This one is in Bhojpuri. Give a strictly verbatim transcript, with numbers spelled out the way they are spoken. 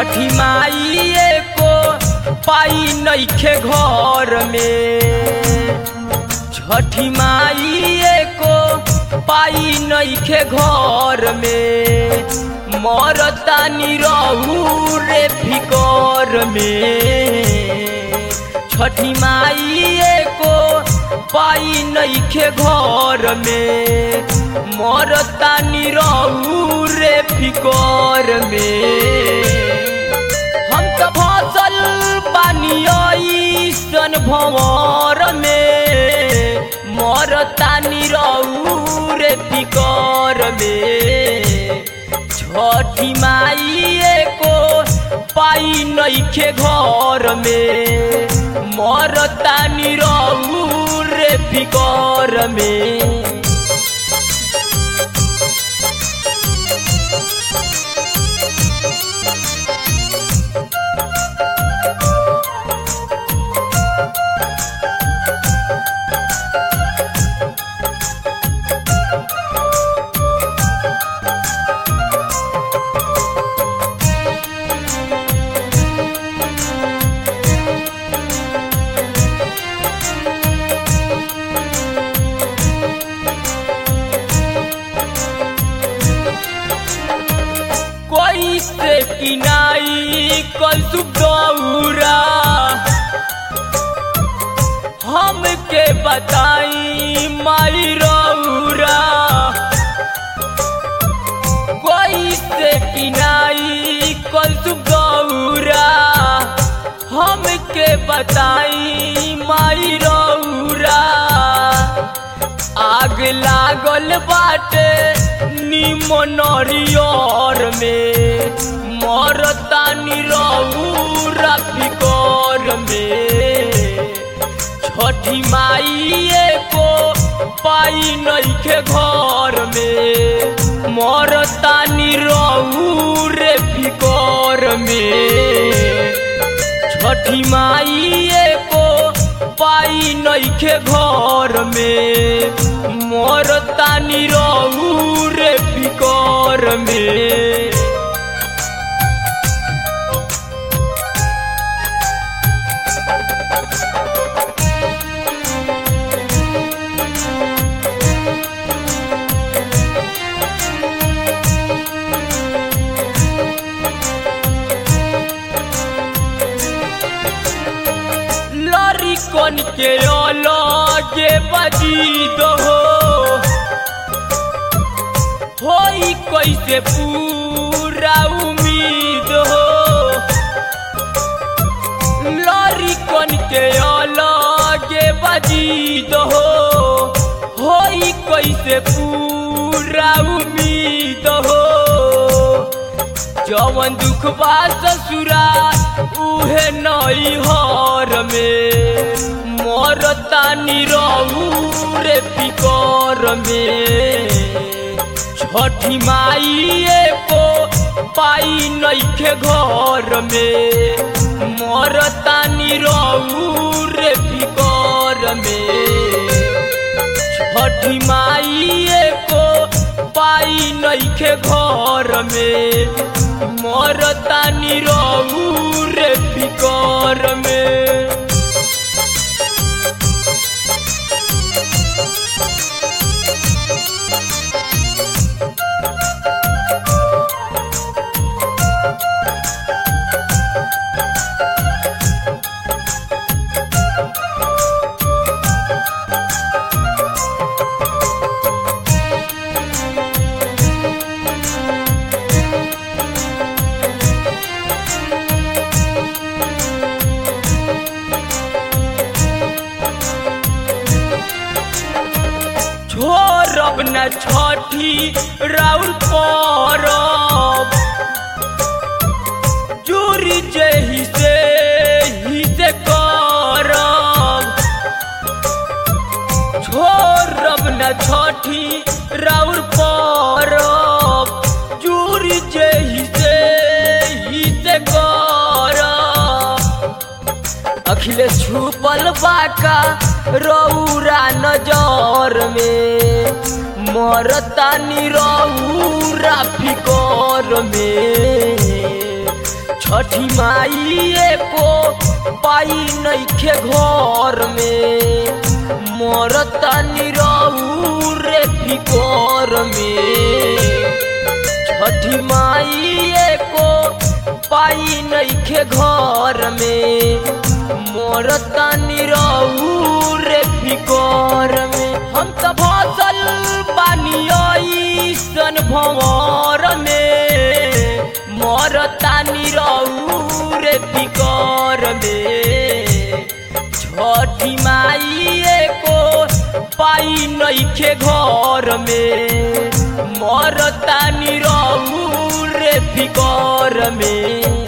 छठी माई को पाई नइखे घर में, छठी माई को पाई नइखे घर में, मरतानी रहू रे फिकर में। छठी माई को पाई नइखे घर में, मरतानी रहू रे फिकर में। हम तो फसल पानी ऐसन भंवर में, मरतानी रहू रे फिकर में। छठी माई को पाई नइखे घर में, मरतानी रहू रे फिकर में। से किनाई कल सुबौरा हमके बताई माई रौरा, कोई से किनाई कल सुबौरा हमके बताई माई रौरा। आग लागल बाटे निमन नरियर में, मरतानी रहू रे फिकर में। छठी माई को पाई नइखे घर में, मरतानी रहू रे फिकर में। छठी माई को पाई नइखे घर में, मरतानी रहू रे फिकर में। कन के अलगे बजीद हो, होई कैसे पूरा उम्मीद हो। लरी कन के अलगे बजीद हो, होई कैसे पूरा उम्मीद हो। जवन दुख बा ससुरा उहे नैहर में, मरतानी रहू रे फिकर में। छठी माई को पाई नइखे घर में, मरतानी रहू रे फिकर में। छठी माई को पाई नइखे घर में, मरतानी रहू रे फिकर में। छोड़ब न छठी राउर परब, चोरी जेहि से ही से करब। छोड़ब न छठी राउर परब, चोरी जेहि से ही से करब। अखिलेश छुपल बाका रौरा नजर में, मरतानी रहू रे फिकर में। छठी माई को पाई नइखे घर में मरता निरहू रे फिकर में। छठी माई को पाई नइखे घर में मरता निरहू रे फिकर में। हम तो फसल बानी ऐसन भंवर में मरता निरहू रे फिकर में। छठी माई को पाई नइखे घर में मरता निरहू रे फिकर में।